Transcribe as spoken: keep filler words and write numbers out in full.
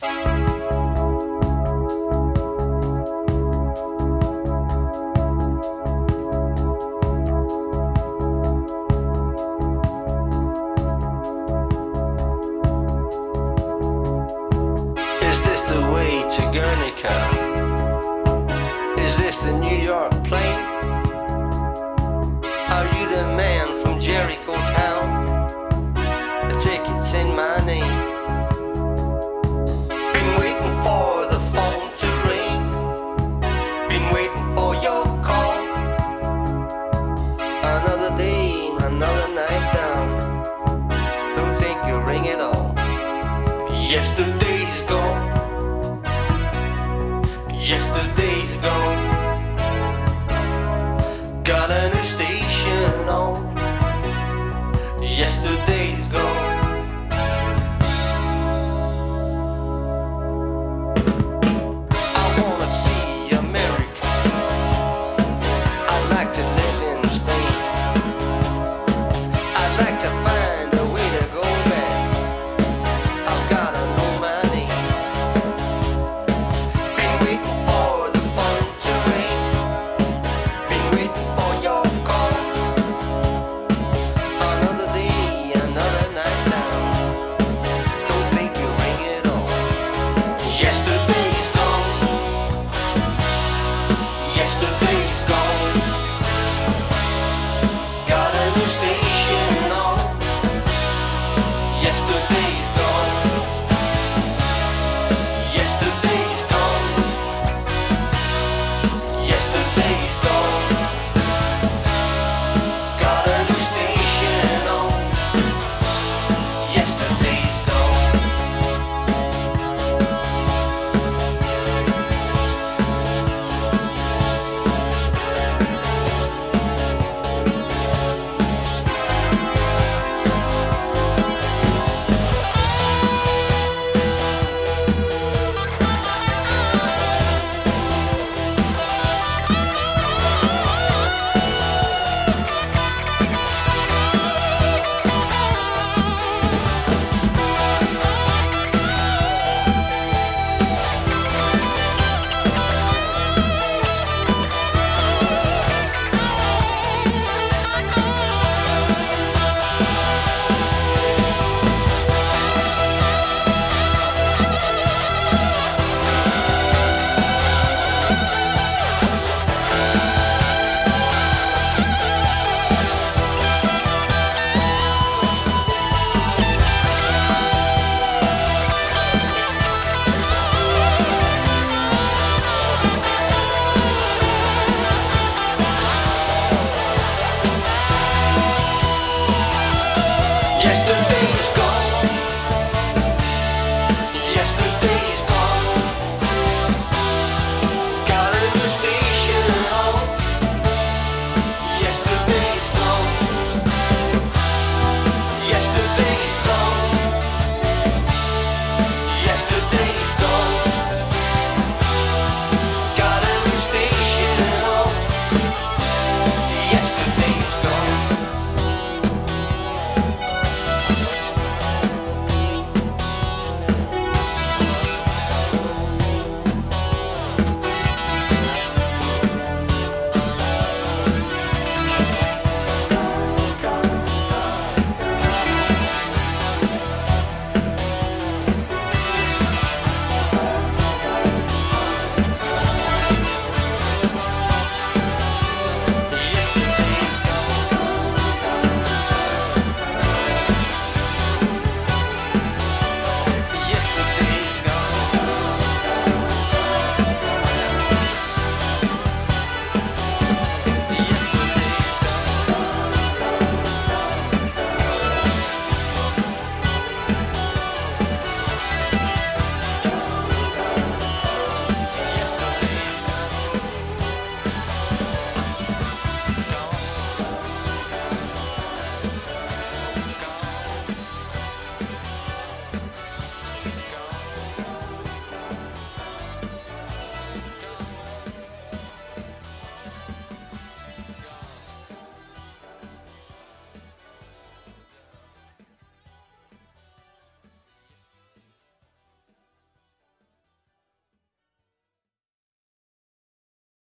Is this the way to Guernica? Is this the New York plane? Are you the man from Jericho town? A ticket's in my name. Been waiting for the phone to ring. Been waiting for your call. Another day, another night down. Don't think you'll ring at all. Yesterday's gone. Yesterday's gone. Got a new station on. Yesterday